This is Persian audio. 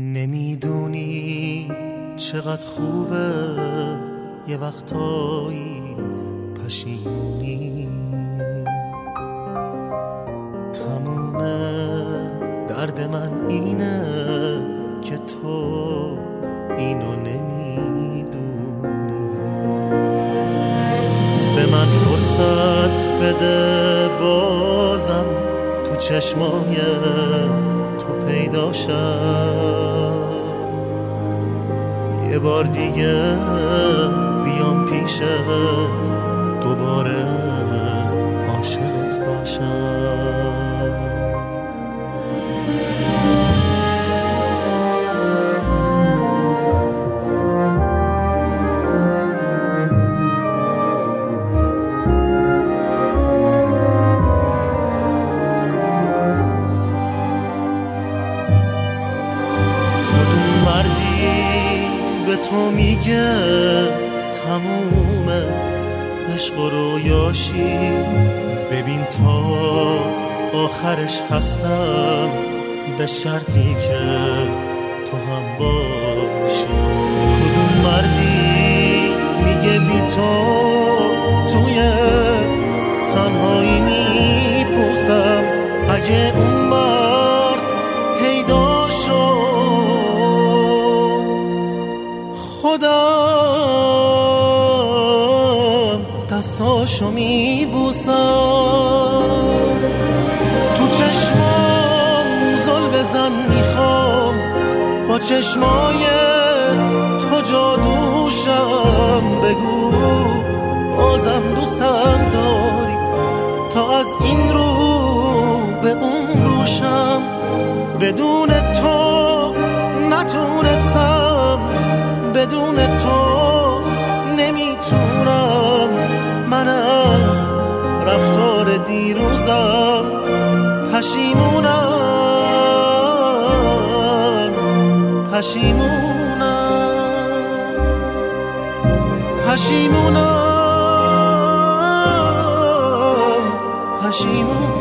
نمیدونی چقدر خوبه یه وقتایی پشیمونی، تموم درد من اینه که تو اینو نمیدونی. به من فرصت بده بازم تو چشمای تو پیدا شم، یه بار دیگه بیام پیشت دوباره عاشقت باشم. به تو میگه تمومه عشق و رویاشی، ببین تا آخرش هستم به شرطی که تو هم باشی. کدوم مردی میگه بی تو توی تنهایی میپوسم؟ اگه اون مرد پیدا شد خودم دستاشو میبوسم. تو چشمام زل بزن میخوام با چشمای تو جادوشم، بگو بازم دوستم داری تا از این رو به اون روشم. بدون تو نتونستم، بدون تو نمیتونم، من از رفتار دیروزم پشیمونم، پشیمونم، پشیمونم، پشیمونم.